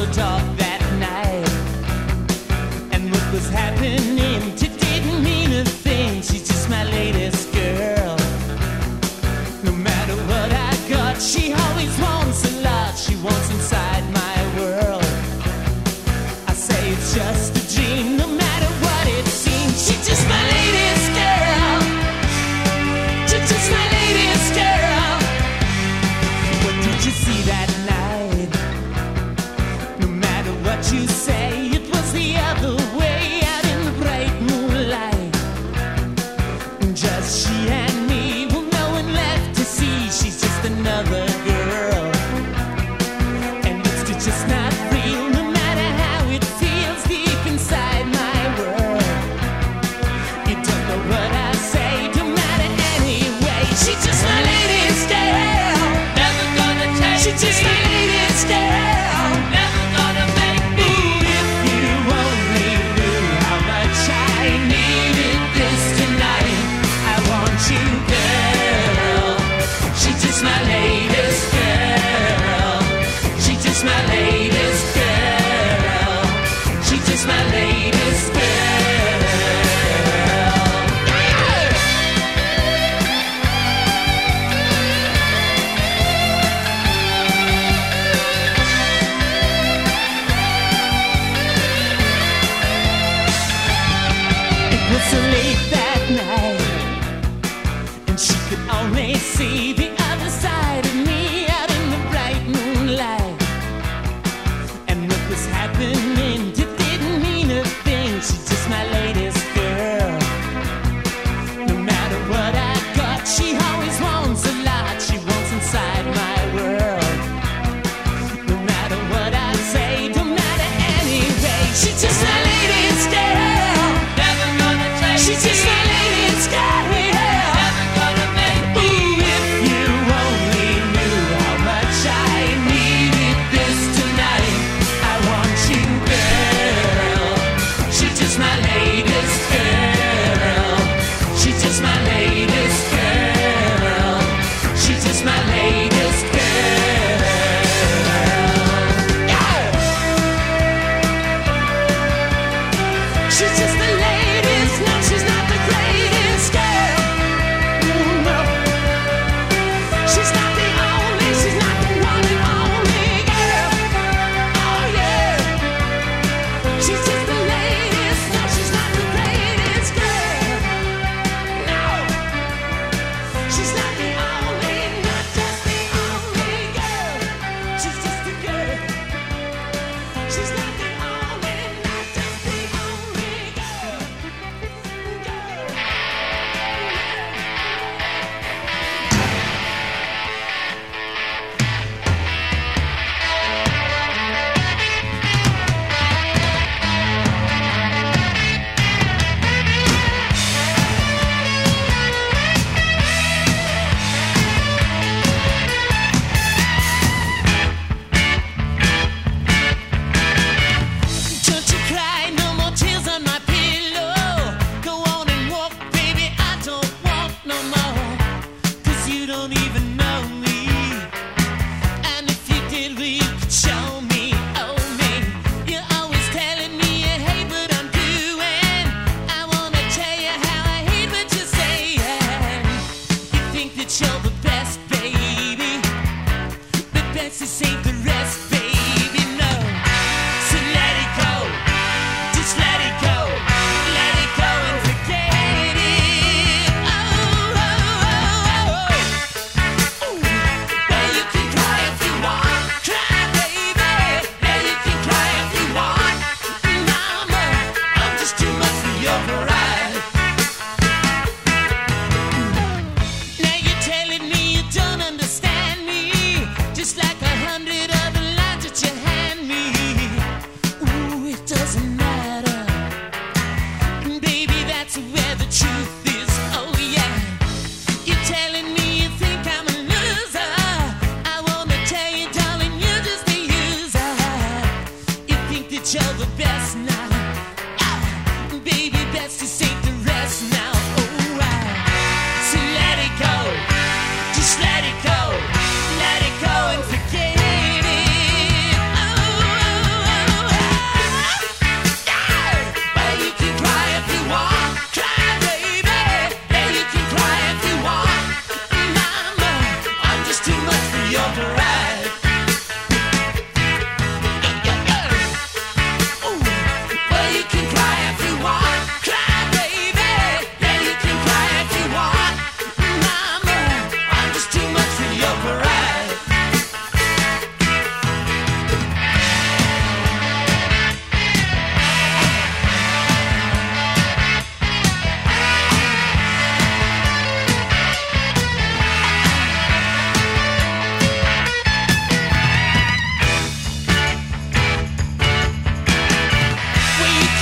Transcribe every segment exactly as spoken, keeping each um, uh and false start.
talk that night. And what was happening, it didn't mean a thing. She's just my latest girl. No matter what I got, she always wants a lot. She wants inside my world. I say it's just a dream, no matter what it seems. She's just my latest girl. She's just my latest girl. What did you see that night? No matter what you say, it was the other way out in the bright moonlight. And just she and me, with no one left to see. She's just another girl. And it's just not real, no matter how it feels deep inside my world. You don't know what I say, don't matter anyway. She's just my latest girl. Never gonna take She's just my latest girl. Never gonna make me. Ooh, if you only knew how much I needed this tonight. I want you, girl. She's just my latest girl. She's just my latest girl. She's just my latest girl. It was so late that night, and she could only see the other side of me out in the bright moonlight. And what was happening, it didn't mean a thing. She's just my latest girl. No matter what I got, she always wants a lot. She wants inside my world. No matter what I say, don't matter anyway. She's just my latest girl. Never gonna change. She's just my latest girl. Never gonna make me. Ooh, if you only knew how much I needed this tonight. I want you, girl. She's just my latest girl. She's just my latest girl. She's just my latest girl. Yeah. She's just the latest. No, she's not the greatest girl. Ooh, no. She's not the only. She's not the one and only girl. Oh yeah. She's just the latest. No, she's not the greatest girl. No. She's not the only, not just the only girl. She's just a girl. She's not the only, not just the only girl.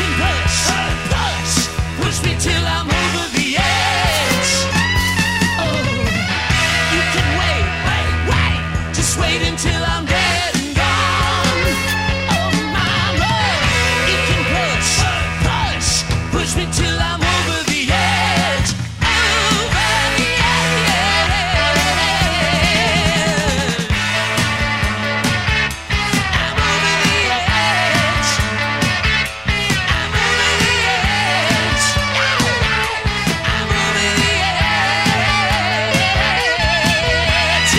can push, push, push me till I'm over the edge. Oh, you can wait, wait, wait, just wait until I'm dead and gone. Oh, mama, you can push, push, push me till I'm over the edge. Over the edge. I'm over the edge. I'm over the edge. I'm over the edge.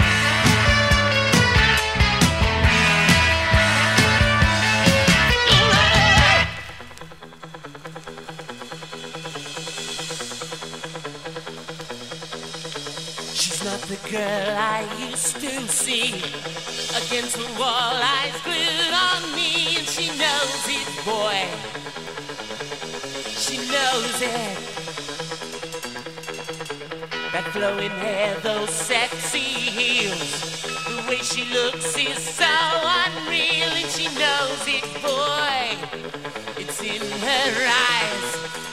She's not the girl I used to see. Against the wall, eyes glued on me, and she knows it, boy. She knows it. That flowing hair, those sexy heels, the way she looks is so unreal, and she knows it, boy. It's in her eyes.